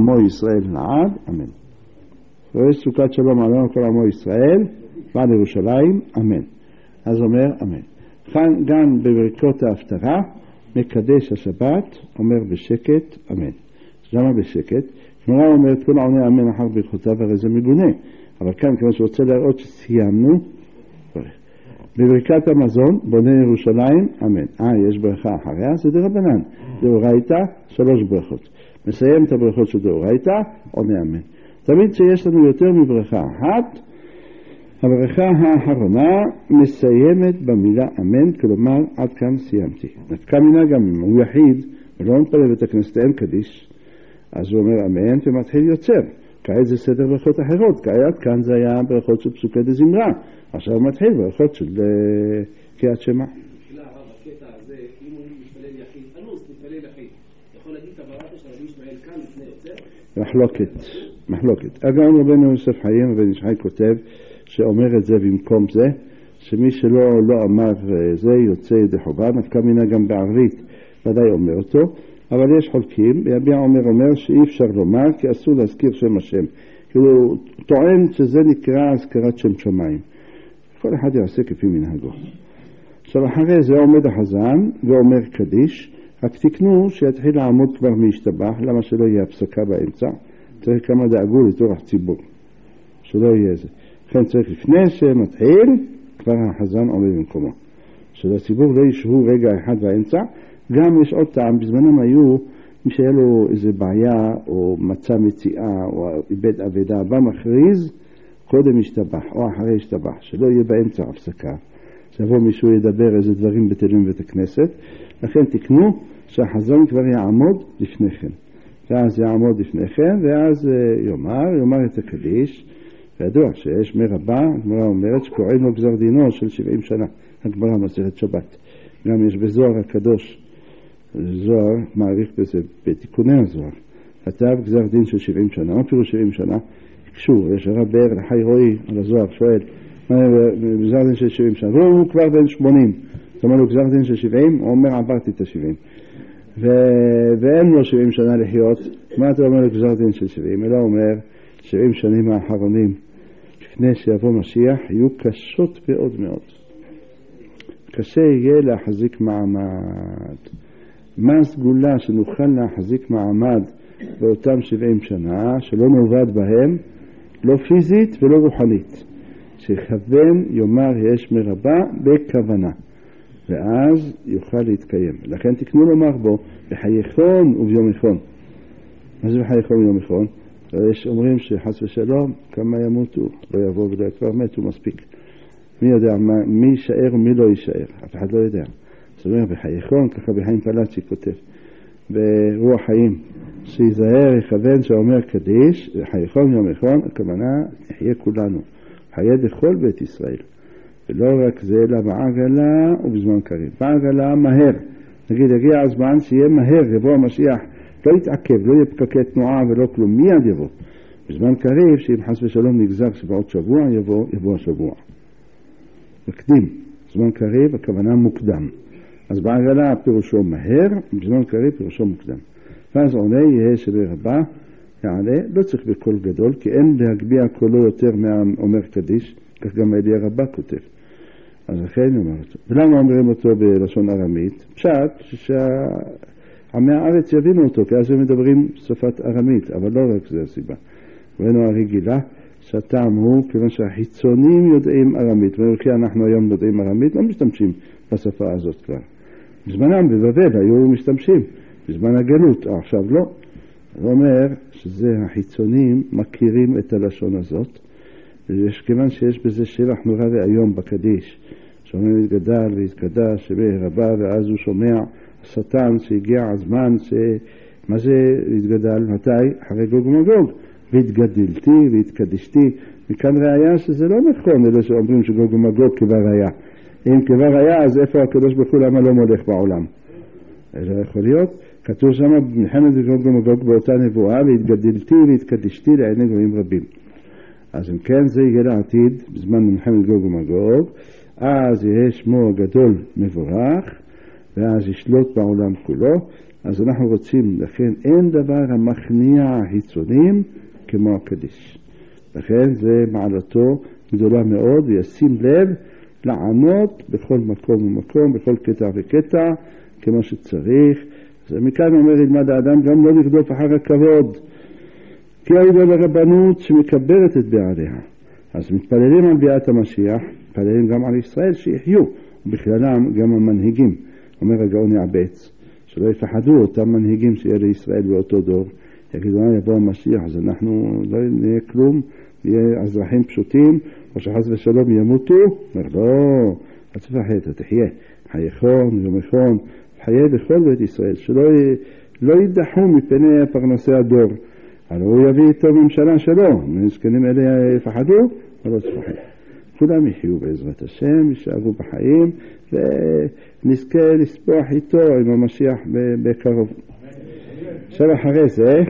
עמו ישראל לעד, אמן. ויש סוכת שלום עלינו כל עמו ישראל, ועד ירושלים, אמן. אז אומר אמן. כאן גם בברכות ההפטרה, מקדש השבת, אומר בשקט, אמן. למה בשקט? גמרא אומרת כל העונה אמן אחר ברכותיו, הרי זה מגונה. אבל כאן כיוון שרוצה להראות שסיימנו, בברכת המזון, בונה ירושלים, אמן. יש ברכה אחריה, זה דרבנן. דאורייתא, 3 ברכות. מסיים את הברכות של דאורייתא, עונה אמן. תמיד שיש לנו יותר מברכה אחת, הברכה האחרונה מסיימת במילה אמן, כלומר עד כאן סיימתי. נפקא מינה גם אם הוא יחיד ולא מתפלל בית הכנסת אין קדיש, אז הוא אומר אמן ומתחיל יוצר. כעת זה סדר ברכות אחרות, כעת כאן זה היה ברכות של פסוקי דזמרה, עכשיו הוא מתחיל ברכות של קריאת שמע. תחילה הרב, הקטע הזה, אם הוא מתפלל יחיד, אנוס מתפלל יחיד, יכול להגיד את הברכה של רבי ישמעאל כאן לפני יוצר? מחלוקת. אגב רבנו יוסף חיים, רבי ישחי כותב שאומר את זה במקום זה, שמי שלא אמר זה יוצא ידי חובה, נפקא מינה גם בערבית, ודאי אומר אותו, אבל יש חולקים, ויביע אומר שאי אפשר לומר, כי אסור להזכיר שם השם. כאילו, טוען שזה נקרא הזכרת שם שמיים. כל אחד יעשה כפי מנהגו. עכשיו אחרי זה עומד החזן ואומר קדיש, רק תקנו שיתחיל לעמוד כבר מהשתבח, למה שלא יהיה הפסקה באמצע, צריך כמה דאגו לתוך ציבור, שלא יהיה זה. לכן צריך לפני שמתחיל, כבר החזן עומד במקומו. שלציבור לא ישהו רגע אחד באמצע, גם יש עוד טעם, בזמנם היו, מי שהיה לו איזה בעיה, או מצא מציאה, או איבד אבדה, בא מכריז, קודם ישתבח, או אחרי ישתבח, שלא יהיה באמצע הפסקה, שיבוא מישהו ידבר איזה דברים בטלים בית הכנסת, לכן תקנו שהחזון כבר יעמוד לפני כן. ואז יעמוד לפני כן, ואז יאמר את הקדיש, וידוע שיש מרבה, הגמרא אומרת שקוראים לו גזר דינו של 70 שנה, הגמרא מסכת שבת. גם יש בזוהר הקדוש, זוהר מעריך בזה, בתיקוני הזוהר, כתב גזר דין של 70 שנה, מה פירוש 70 שנה? קשור, יש הרב באר לחי רועי על הזוהר, שואל, גזר דין של 70 שנה, והוא כבר בן 80, זאת אומרת לו גזר דין של 70, הוא אומר עברתי את ה-70, ואין לו 70 שנה לחיות, מה אתה אומר לו גזר דין של 70? אלא אומר, 70 שנים האחרונים, לפני שיבוא משיח, יהיו קשות מאוד מאוד. קשה יהיה להחזיק מעמד. מה הסגולה שנוכל להחזיק מעמד באותם 70 שנה, שלא נובד בהם, לא פיזית ולא רוחנית. שכוון יאמר יש מרבה בכוונה, ואז יוכל להתקיים. לכן תקנו לומר בו, בחייכון וביומיכון. מה זה בחייכון וביומיכון? יש אומרים שחס ושלום כמה ימותו, לא יבוא ולא כבר מתו מספיק. מי יודע מי יישאר ומי לא יישאר, אף אחד לא יודע. זאת אומרת בחייכון, ככה בחיים פלאצ'י כותב, ברוח חיים, שיזהר יכוון שאומר קדיש, בחייכון יומיכון, הכוונה נחיה כולנו, חיה דכל בית ישראל, ולא רק זה אלא בעגלה ובזמן קריב. בעגלה מהר, נגיד יגיע הזמן שיהיה מהר, יבוא המשיח, לא יתעכב, לא יהיה פקקי תנועה ולא כלום, מיד יבוא. בזמן קריב, שאם חס ושלום נגזר שבעוד שבוע יבוא השבוע. מקדים, בזמן קריב הכוונה מוקדם. אז בעגלה פירושו מהר, בזמן קריב פירושו מוקדם. ואז עונה יהיה שברבה, יעלה, לא צריך בקול גדול, כי אין להגביע קולו יותר מהאומר קדיש, כך גם אלי הרבה כותב. אז לכן אומר אותו. ולמה אומרים אותו בלשון ארמית? פשט, שעמי הארץ יבינו אותו, כי אז הם מדברים שפת ארמית, אבל לא רק זה הסיבה. ראינו הרגילה, שהטעם הוא, כיוון שהחיצונים יודעים ארמית, וכי אנחנו היום יודעים ארמית, לא משתמשים בשפה הזאת כבר. בזמנם בבבל היו משתמשים, בזמן הגלות, עכשיו לא. הוא אומר שזה החיצונים מכירים את הלשון הזאת, כיוון שיש בזה שבח נורא והיום בקדיש, שאומר להתגדל והתקדש שבח רבה, ואז הוא שומע השטן שהגיע הזמן, מה זה להתגדל? מתי? אחרי גוג ומגוג. והתגדלתי והתקדשתי, מכאן ראיה שזה לא נכון, אלה שאומרים שגוג ומגוג כבר היה. אם כבר היה, אז איפה הקדוש ברוך הוא למה לא מולך בעולם? אלא יכול להיות, כתוב שם במלחמת גוג ומגוג באותה נבואה, והתגדלתי והתקדשתי לעיני גויים רבים. אז אם כן זה יהיה לעתיד, בזמן מלחמת גוג ומגוג, אז יהיה שמו גדול מבורך, ואז ישלוט בעולם כולו, אז אנחנו רוצים, לכן אין דבר המכניע החיצונים כמו הקדיש. לכן זה מעלתו גדולה מאוד, וישים לב לענות בכל מקום ומקום, בכל קטע וקטע, כמו שצריך. אז מכאן אומר ילמד האדם גם לא לרדוף אחר הכבוד, כי היו לרבנות שמקבלת את בעליה. אז מתפללים על ביאת המשיח, מתפללים גם על ישראל שיחיו, ובכללם גם המנהיגים. אומר הגאון יעבץ, שלא יפחדו אותם מנהיגים שיהיה לישראל באותו דור. יגידו, יבוא המשיח, אז אנחנו לא נהיה כלום, נהיה אזרחים פשוטים, או שחס ושלום ימותו. אומר, לא, אל תפחד, אתה תחיה. חייכון, יומכון, חיה לכל בית ישראל, שלא ידחו מפני פרנסי הדור. הרי הוא יביא איתו ממשלה שלו, מזקנים אלה יפחדו, אבל לא תפחד. כולם יחיו בעזרת השם, יישארו בחיים, ונזכה לספוח איתו עם המשיח בקרוב. עכשיו אחרי זה,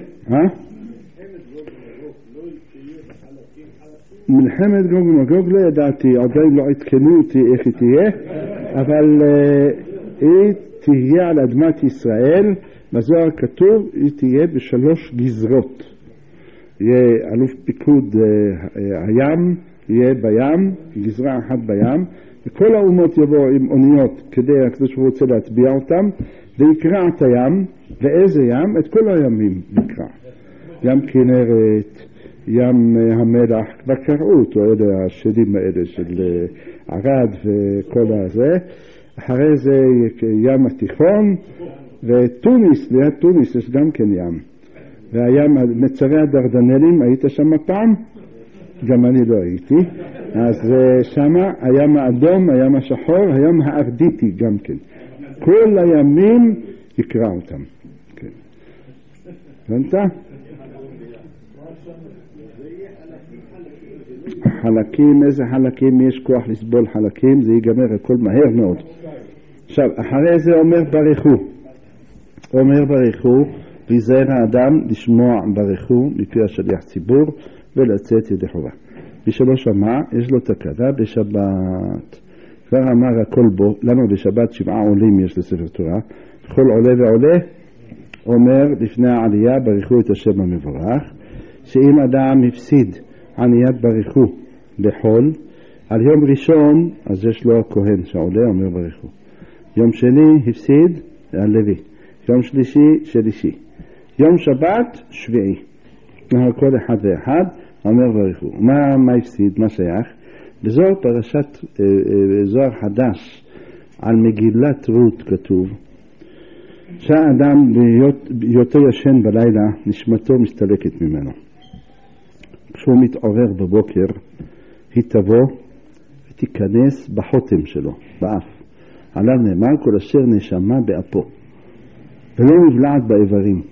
מלחמת גוג ומגוג לא ידעתי, עדיין לא עדכנו אותי איך היא תהיה, אבל היא תהיה על אדמת ישראל, בזוהר כתוב, היא תהיה בשלוש גזרות. יהיה אלוף פיקוד הים, יהיה בים, גזרה אחת בים, וכל האומות יבואו עם אוניות כדי הקדוש ברוך הוא רוצה להטביע אותם, ויקרע את הים. ואיזה ים? את כל הימים יקרע. ים כנרת, ים המלח, כבר קראו אותו, אלה השדים האלה של ערד וכל הזה. אחרי זה ים התיכון, וטוניס, ליד טוניס יש גם כן ים. והים, מצרי הדרדנלים, היית שם פעם? גם אני לא הייתי. אז שמה הים האדום, הים השחור, הים הארדיטי גם כן. כל הימים יקרא אותם. כן. הבנת? חלקים, איזה חלקים? יש כוח לסבול חלקים, זה ייגמר הכל מהר מאוד. עכשיו, אחרי זה אומר ברכו. אומר ברכו, ויזהר האדם לשמוע ברכו מפי השליח ציבור ולצאת ידי חובה. מי שלא שמע, יש לו תקנה בשבת. כבר אמר הכל בו, למה בשבת 7 עולים יש לספר תורה? כל עולה ועולה אומר לפני העלייה ברכו את השם המבורך, שאם אדם הפסיד עניית ברכו לחול, על יום ראשון אז יש לו הכהן שעולה אומר ברכו. יום שני הפסיד על לוי, יום שלישי, יום שבת שביעי. כל אחד ואחד אומר ברכו. מה הפסיד? מה שייך? בזוהר פרשת זוהר חדש על מגילת רות כתוב שהאדם בהיותו ישן בלילה נשמתו מסתלקת ממנו. כשהוא מתעורר בבוקר היא תבוא ותיכנס בחותם שלו, באף. עליו נאמר כל אשר נשמה באפו ולא נבלעת באיברים.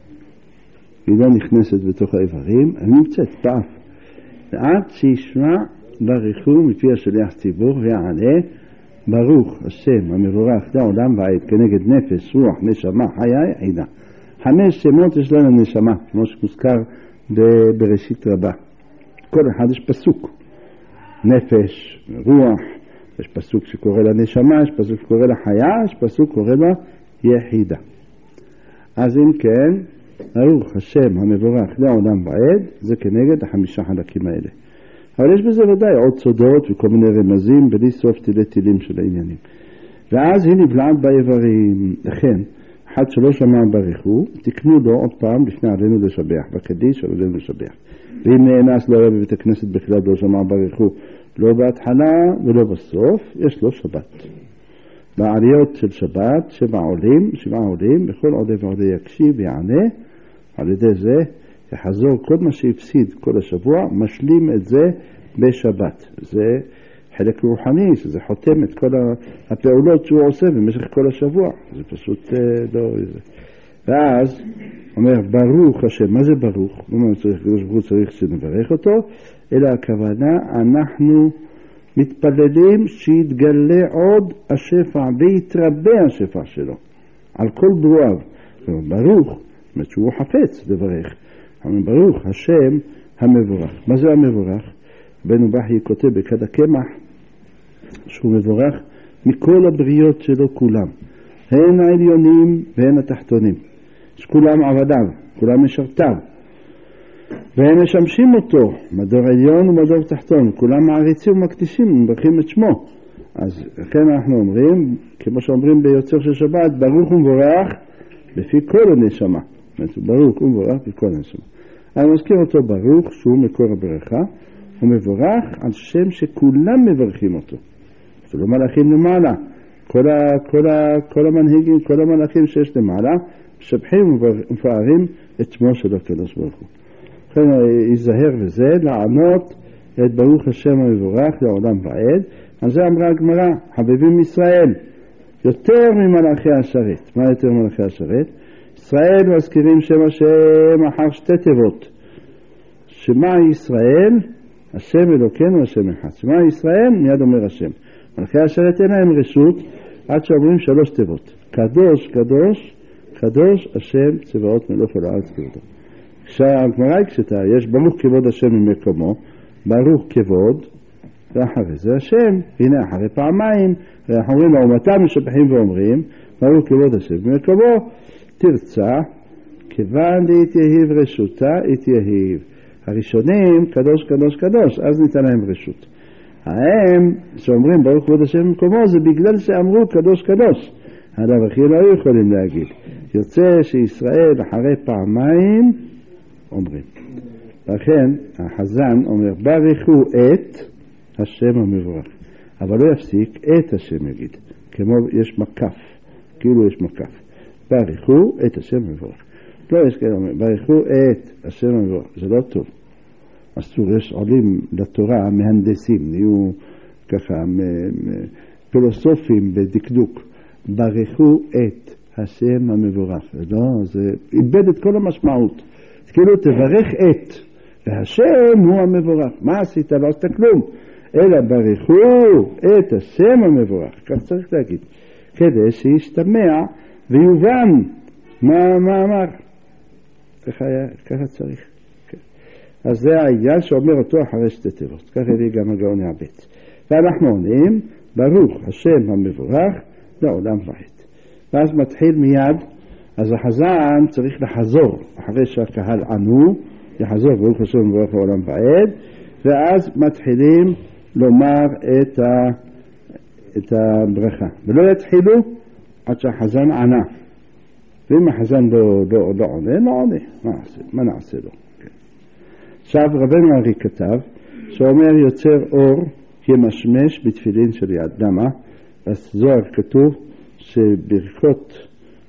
היא לא נכנסת בתוך האיברים, היא נמצאת באף. ועד שישמע ברכו מפי השליח ציבור ויענה ברוך השם המבורך לעולם ועד כנגד נפש, רוח, נשמה, חיה, עידה. 5 שמות יש לנו נשמה, כמו שמוזכר בראשית רבה. כל אחד יש פסוק. נפש, רוח, יש פסוק שקורא לה נשמה, יש פסוק שקורא לה חיה, יש פסוק שקורא לה יחידה. אז אם כן, ברוך השם המבורך לעולם ועד, זה כנגד 5 חלקים האלה. אבל יש בזה ודאי עוד סודות וכל מיני רמזים בלי סוף תילי תילים של העניינים. ואז היא נבלעת באיברים. לכן, אחד שלא שמע ברכו, תקנו לו עוד פעם לפני עלינו לשבח, בקדיש עלינו לשבח. ואם נאנס לא היה בבית הכנסת בכלל לא שמע ברכו, לא בהתחלה ולא בסוף, יש לו שבת. בעליות של שבת, 7 עולים, בכל עולה ועולה יקשיב ויענה, על ידי זה יחזור כל מה שהפסיד כל השבוע, משלים את זה בשבת. זה חלק רוחני, שזה חותם את כל הפעולות שהוא עושה במשך כל השבוע. זה פשוט לא... ואז אומר ברוך השם. מה זה ברוך? לא צריך שנברך אותו, אלא הכוונה אנחנו מתפללים שיתגלה עוד השפע ויתרבה השפע שלו על כל ברואיו. ברוך, זאת שהוא חפץ לברך. ברוך השם המבורך. מה זה המבורך? בנו בכי כותב בכד הקמח שהוא מבורך מכל הבריות שלו כולם. הן העליונים והן התחתונים, שכולם עבדיו, כולם משרתיו, והם משמשים אותו, מדור עליון ומדור תחתון, כולם מעריצים ומקדישים ומברכים את שמו. אז לכן אנחנו אומרים, כמו שאומרים ביוצר של שבת, ברוך ומבורך לפי כל הנשמה. ברוך ומבורך לפי כל הנשמה. אני מזכיר אותו ברוך שהוא מקור הברכה, הוא מבורך על שם שכולם מברכים אותו. כל המלאכים למעלה, כל המנהיגים, כל המלאכים שיש למעלה, משבחים ומפארים את שמו של הקדוש ברוך הוא. לכן ייזהר וזה, לענות את ברוך השם המבורך לעולם ועד. על זה אמרה הגמרא, חביבים ישראל, יותר ממלאכי השרת. מה יותר ממלאכי השרת? ישראל מזכירים שם השם אחר שתי תיבות. שמה ישראל? השם אלוקינו השם אחד. שמה ישראל? מיד אומר השם. מלאכי השרת אין להם רשות עד שאומרים 3 תיבות. קדוש, קדוש, קדוש השם צבאות מלוך על הארץ כבודו. כשהגמרא הקשתה, יש ברוך כבוד השם ממקומו, ברוך כבוד, ואחרי זה השם, הנה אחרי פעמיים, אנחנו אומרים לו, ומתי משבחים ואומרים, ברוך כבוד השם ממקומו, תרצה, כיוון להתייהיב רשותה, התייהיב. הראשונים, קדוש, קדוש, קדוש, אז ניתן להם רשות. הם שאומרים ברוך כבוד השם ממקומו, זה בגלל שאמרו קדוש, קדוש. הדבר הכי לא יכולים להגיד. יוצא שישראל אחרי פעמיים אומרים. לכן החזן אומר ברכו את השם המבורך, אבל לא יפסיק את השם יגיד, כמו יש מקף, כאילו יש מקף. ברכו את השם המבורך. לא יש כאלה אומר ברכו את השם המבורך, זה לא טוב. אסור, יש עולים לתורה מהנדסים, נהיו ככה פילוסופים בדקדוק. ברכו את השם המבורך. לא, זה איבד את כל המשמעות. כאילו תברך את, והשם הוא המבורך. מה עשית? לא עשית כלום. אלא ברכו את השם המבורך. כך צריך להגיד. כדי שישתמע ויובן מה אמר. ככה צריך. אז זה העניין שאומר אותו אחרי 2 תיבות. ככה הביא גם הגאון יעבץ. ואנחנו עונים, ברוך השם המבורך לעולם ועד. ואז מתחיל מיד, אז החזן צריך לחזור, אחרי שהקהל ענו, יחזור ברוך השם המבורך לעולם ועד, ואז מתחילים לומר את הברכה. ולא יתחילו עד שהחזן ענה. ואם החזן לא עונה, לא עונה. מה נעשה לו? עכשיו רבנו ארי כתב, שאומר יוצר אור ימשמש בתפילין של יד. למה? בזוהר כתוב שברכות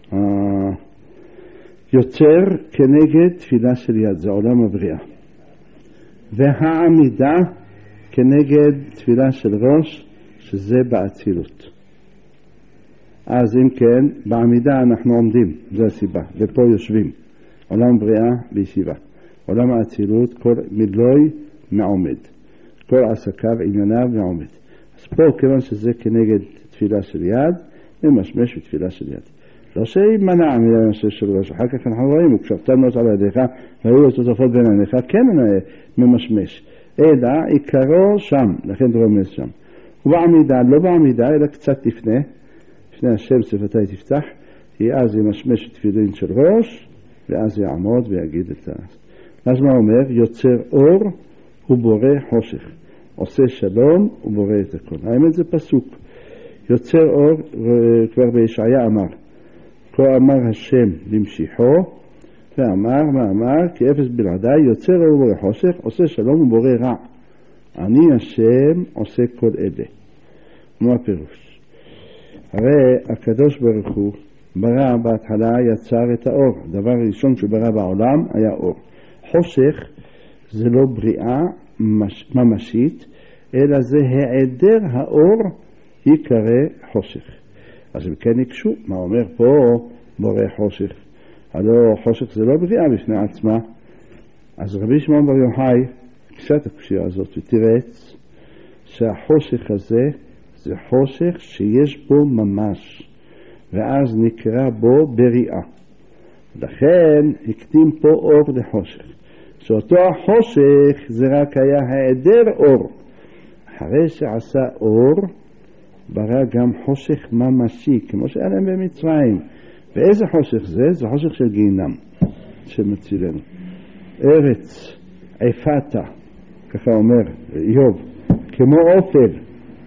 יוצר כנגד תפילה של יד, זה עולם הבריאה. והעמידה כנגד תפילה של ראש, שזה באצילות. אז אם כן, בעמידה אנחנו עומדים, זה הסיבה, ופה יושבים. עולם בריאה בישיבה. עולם האצילות, כל מילוי מעומד. כל עסקיו ענייניו מעומד. אז פה, כיוון שזה כנגד תפילה של יד, ממשמש בתפילה של יד. לא שימנע מלנושא של ראש, אחר כך אנחנו רואים, וכשפתן נוץ על ידיך, והיו תוספות בין עיניך, כן ממשמש. אלא עיקרו שם, לכן דרומז שם. ובעמידה, לא בעמידה, אלא קצת לפני השם שפתי תפתח, כי אז ימשמש תפילין של ראש, ואז יעמוד ויגיד את אז מה אומר? יוצר אור ובורא חושך. עושה שלום ובורא את הכל. האמת זה פסוק. יוצר אור, כבר בישעיה אמר, כה אמר השם למשיחו, ואמר, מה אמר? כי אפס בלעדיי, יוצר אור ובורא חושך, עושה שלום ובורא רע. אני השם עושה כל אלה. מה הפירוש? הרי הקדוש ברוך הוא ברא בהתחלה, יצר את האור. הדבר הראשון שברא בעולם היה אור. חושך זה לא בריאה ממשית, אלא זה העדר האור יקרא חושך. אז אם כן יקשו, מה אומר פה בורא חושך? הלא חושך זה לא בריאה בפני עצמה. אז רבי שמעון בר יוחאי קשת הקשייה הזאת ותירץ שהחושך הזה זה חושך שיש בו ממש, ואז נקרא בו בריאה. לכן הקדים פה אור לחושך. שאותו החושך זה רק היה העדר אור. אחרי שעשה אור, ברא גם חושך ממשי, כמו שהיה להם במצרים. ואיזה חושך זה? זה חושך של גיהינם, שמצילנו. ארץ עפתה, ככה אומר איוב, כמו אופל.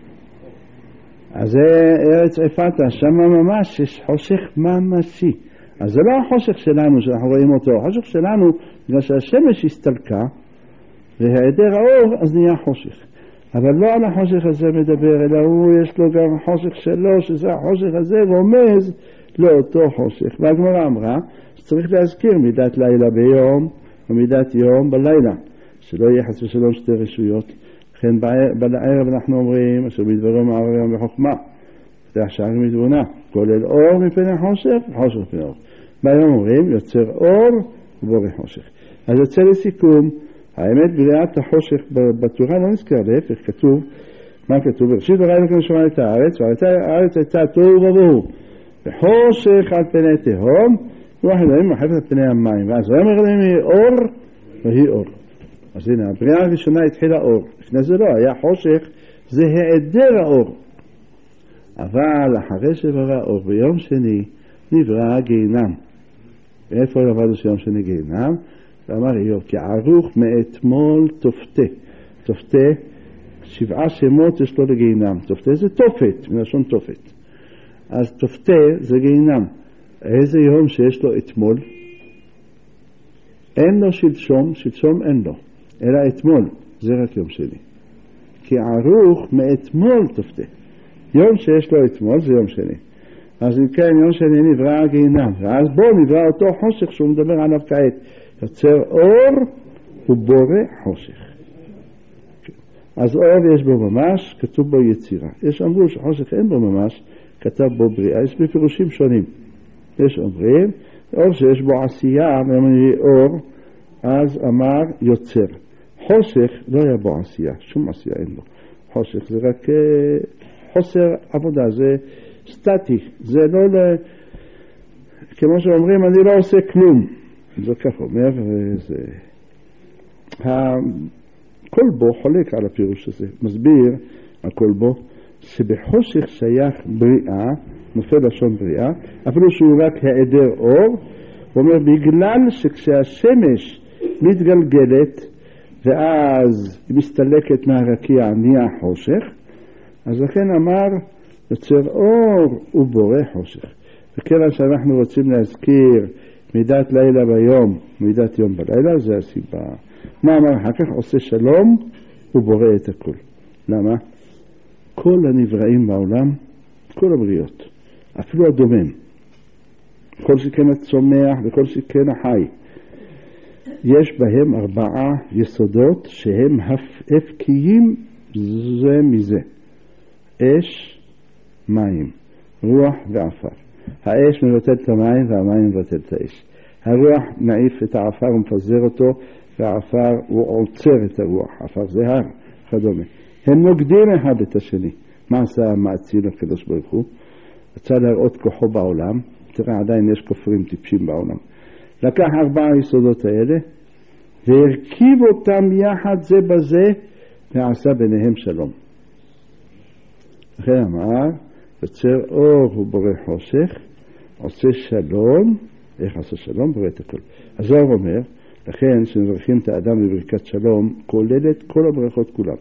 אז זה ארץ עפתה, שם ממש יש חושך ממשי. אז זה לא החושך שלנו שאנחנו רואים אותו, החושך שלנו בגלל שהשמש הסתלקה והיעדר האור אז נהיה חושך. אבל לא על החושך הזה מדבר, אלא הוא יש לו גם חושך שלו, שזה החושך הזה רומז לאותו חושך. והגמרא אמרה שצריך להזכיר מידת לילה ביום ומידת יום בלילה, שלא יהיה חס ושלום שתי רשויות. לכן בערב אנחנו אומרים אשר מדברו מערב יום בחוכמה, פתח שערים מתבונה, כולל אור מפני חושך וחושך מפני אור. ביום אומרים יוצר אור ובורא חושך. אז יוצא לסיכום, האמת בריאת החושך בתורה לא נזכר, להפך כתוב, מה כתוב? בראשית ברא אלוקים שמיים את הארץ, והארץ הייתה תוהו ובוהו וחושך על פני תהום, רוח אלוהים מחפת על פני המים, ואז רוח אלוהים היא אור והיא אור. אז הנה, הבריאה הראשונה התחילה אור, לפני זה לא, היה חושך, זה היעדר האור. אבל אחרי שברא אור ביום שני נברא גיהינם. ואיפה עבדנו שיום שני גיהינם? ואמר איוב, כי ערוך מאתמול תופתה. תופתה, 7 שמות יש לו לגיהינם. תופתה זה תופת, מלשון תופת. אז תופתה זה גיהינם. איזה יום שיש לו אתמול? אין לו שלשום, שלשום אין לו. אלא אתמול, זה רק יום שני. כי ערוך מאתמול תופתה. יום שיש לו אתמול זה יום שני. אז אם כן, יום שני נברא גיהינם. ואז בוא נברא אותו חושך שהוא מדבר עליו כעת. יוצר אור ובורא חושך. אז אור יש בו ממש, כתוב בו יצירה. יש אמרו שחושך אין בו ממש, כתב בו בריאה. יש בפירושים שונים. יש אומרים, אור שיש בו עשייה, ואומרים אור, אז אמר יוצר. חושך לא היה בו עשייה, שום עשייה אין לו. חושך זה רק חוסר עבודה, זה סטטי, זה לא כמו שאומרים, אני לא עושה כלום. זה כך אומר, כל בו חולק על הפירוש הזה, מסביר הכל בו, שבחושך שייך בריאה, נופל לשון בריאה, אפילו שהוא רק היעדר אור, הוא אומר, בגלל שכשהשמש מתגלגלת, ואז היא מסתלקת מהרקיע, נהיה חושך, אז לכן אמר, יוצר אור ובורא חושך. וכיוון שאנחנו רוצים להזכיר מידת לילה ביום, מידת יום בלילה, זה הסיבה. מה אמר אחר כך? עושה שלום ובורא את הכל. למה? כל הנבראים בעולם, כל הבריות, אפילו הדומם, כל שכן הצומח וכל שכן החי, יש בהם 4 יסודות שהם הפקיים זה מזה. אש, מים, רוח ועפר. האש מבטל את המים והמים מבטל את האש. הרוח מעיף את העפר ומפזר אותו, והעפר הוא עוצר את הרוח. עפר זה הר, כדומה. הם נוגדים אחד את השני. מה עשה המאציל הקדוש ברוך הוא? רצה להראות כוחו בעולם. תראה, עדיין יש כופרים טיפשים בעולם. לקח 4 היסודות האלה והרכיב אותם יחד זה בזה ועשה ביניהם שלום. לכן אמר, יוצר אור ובורא חושך, עושה שלום. איך עושה שלום? בורא את הכל. אז הוא אומר, לכן שמברכים את האדם בברכת שלום, כוללת כל הברכות כולם.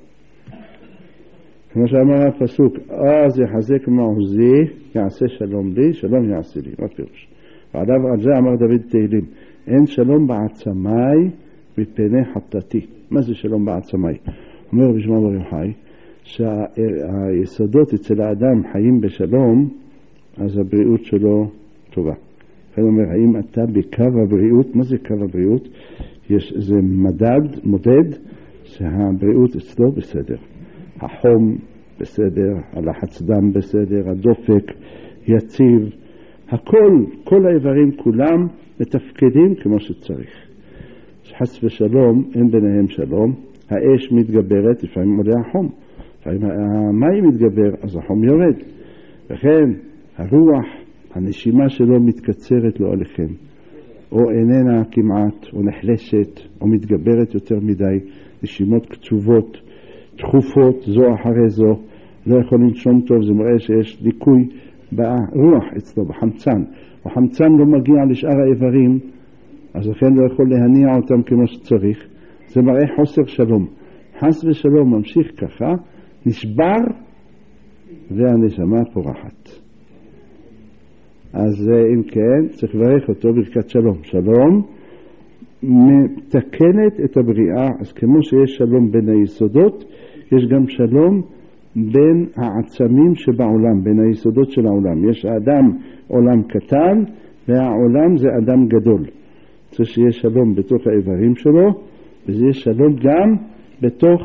כמו שאמר הפסוק, אז יחזק מעוזי, יעשה שלום לי, שלום יעשה לי. מה פירוש? ועליו על זה אמר דוד תהילים, אין שלום בעצמי מפני חטאתי. מה זה שלום בעצמי? אומר בשמה בר יוחאי, שהיסודות אצל האדם חיים בשלום, אז הבריאות שלו טובה. לכן אומר, האם אתה בקו הבריאות? מה זה קו הבריאות? יש איזה מודד שהבריאות אצלו בסדר. החום בסדר, הלחץ דם בסדר, הדופק יציב, הכל, כל האיברים כולם מתפקדים כמו שצריך. חס ושלום, אין ביניהם שלום, האש מתגברת, לפעמים עולה החום, לפעמים המים מתגבר, אז החום יורד. וכן, הרוח, הנשימה שלו מתקצרת לו עליכם, או איננה כמעט, או נחלשת, או מתגברת יותר מדי, נשימות קצובות, תכופות, זו אחרי זו, לא יכול לנשום טוב, זה מראה שיש דיכוי ברוח אצלו, בחמצן. החמצן לא מגיע לשאר האיברים, אז לכן לא יכול להניע אותם כמו שצריך. זה מראה חוסר שלום. חס ושלום ממשיך ככה, נשבר והנשמה פורחת. אז אם כן, צריך לברך אותו ברכת שלום. שלום מתקנת את הבריאה, אז כמו שיש שלום בין היסודות, יש גם שלום בין העצמים שבעולם, בין היסודות של העולם. יש האדם עולם קטן, והעולם זה אדם גדול. צריך שיהיה שלום בתוך האיברים שלו, וזה יהיה שלום גם בתוך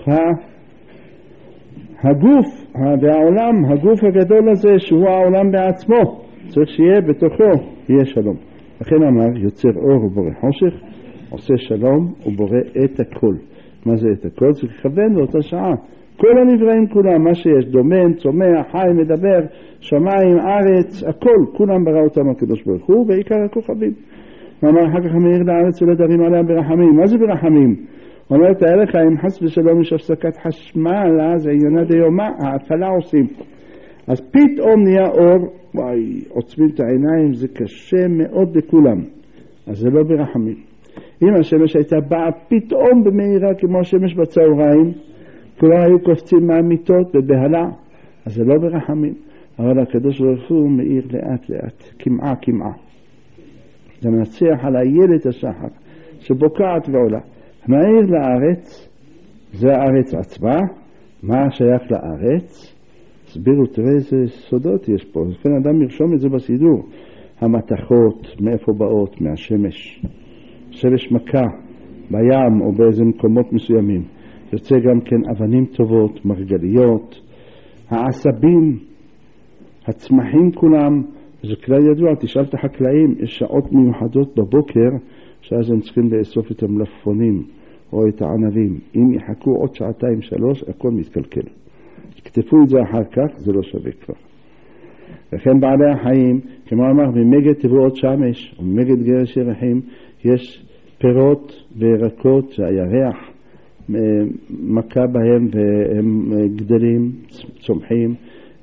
הגוף, והעולם, הגוף הגדול הזה שהוא העולם בעצמו, צריך שיהיה בתוכו, יהיה שלום. לכן אמר, יוצר אור ובורא חושך, עושה שלום ובורא את הכל. מה זה את הכל? צריך לכוון באותה שעה. כל הנבראים כולם, מה שיש, דומן, צומח, חי, מדבר, שמיים, ארץ, הכל, כולם ברא אותם הקדוש ברוך הוא, ועיקר הכוכבים. אמר אחר כך המאיר לארץ ולדרים עליה ברחמים. מה זה ברחמים? אומר, תאר לך, אם חס ושלום יש הפסקת חשמל, אז עניינה דיומה, ההפעלה עושים. אז פתאום נהיה אור, וואי, עוצמים את העיניים, זה קשה מאוד לכולם. אז זה לא ברחמים. אם השמש הייתה באה פתאום במהירה כמו השמש בצהריים, כולם היו קופצים מהמיטות בבהלה, אז זה לא ברחמים. אבל הקדוש ברוך הוא מאיר לאט לאט, כמעה כמעה. זה מנצח על הילד השחר שבוקעת ועולה. מאיר לארץ, זה הארץ עצמה. מה שייך לארץ? הסבירו, תראה איזה סודות יש פה. לכן אדם ירשום את זה בסידור. המתכות, מאיפה באות? מהשמש. שמש מכה בים או באיזה מקומות מסוימים. יוצא גם כן אבנים טובות, מרגליות, העשבים, הצמחים כולם. זה כלל ידוע, תשאל את החקלאים, יש שעות מיוחדות בבוקר, שאז הם צריכים לאסוף את המלפפונים או את הענבים. אם יחכו עוד שעתיים שלוש, הכל מתקלקל. כתפו את זה אחר כך, זה לא שווה כבר. לכן בעלי החיים, כמו אמר, במגד תבואות שמש, ומגד גרש ירחים, יש פירות וירקות שהירח מכה בהם והם גדלים, צומחים.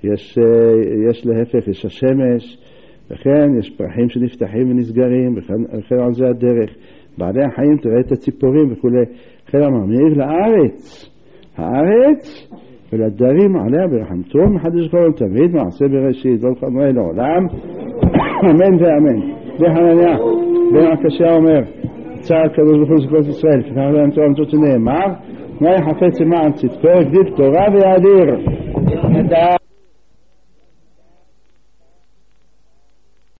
יש להפך, יש השמש, וכן יש פרחים שנפתחים ונסגרים, וכן על זה הדרך. בעלי החיים, תראה את הציפורים וכו'. לכן אמר, מאיר לארץ, הארץ ולדרים עליה ברחמתו מחדש כל תמיד, מעשה בראשית, לא חמרי לעולם, אמן ואמן. וחנניה, בן הקשה אומר, צער קדוש ברוך הוא זכות ישראל, ככה להם תורה מצות שנאמר, מה יחפץ למען צדקו, הגדיל תורה ויאדיר.